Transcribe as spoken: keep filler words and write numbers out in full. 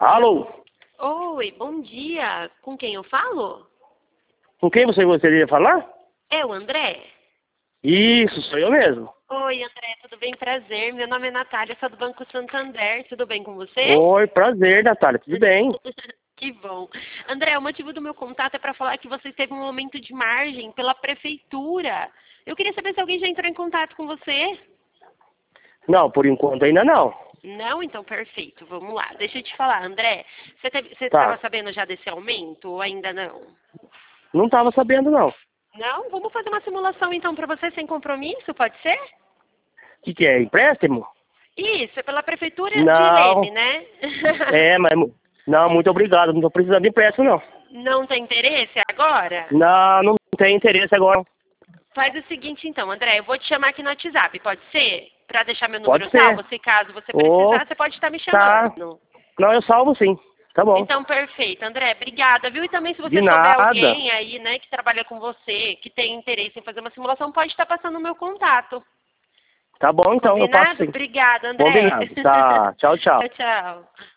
Alô? Oi, bom dia. Com quem eu falo? Com quem você gostaria de falar? É o André? Isso, sou eu mesmo. Oi, André, tudo bem? Prazer. Meu nome é Natália, sou do Banco Santander. Tudo bem com você? Oi, prazer, Natália, tudo bem? Que bom. André, o motivo do meu contato é para falar que você teve um aumento de margem pela prefeitura. Eu queria saber se alguém já entrou em contato com você. Não, por enquanto ainda não. Não? Então, perfeito. Vamos lá. Deixa eu te falar, André. Você estava Tá. sabendo já desse aumento ou ainda não? Não estava sabendo, não. O Não? Vamos fazer uma simulação, então, para você sem compromisso, pode ser? que, que é? Empréstimo? Isso, é pela prefeitura de Não. Leme, né? É, mas... Não, muito obrigado. Não estou precisando de empréstimo, não. Não tem interesse agora? Não, não tem interesse agora. Faz o seguinte, então, André. Eu vou te chamar aqui no WhatsApp, pode ser? Para deixar meu Pode número ser. salvo, se caso você Ô, precisar, você pode estar me tá. chamando. Não, eu salvo sim. Tá bom. Então, perfeito. André, obrigada, viu? E também, se De você souber nada. alguém aí, né, que trabalha com você, que tem interesse em fazer uma simulação, pode estar passando o meu contato. Tá bom, então, eu passo Combinado? sim. Obrigada, André. Combinado. Tá. Tchau, tchau. Tchau, tchau.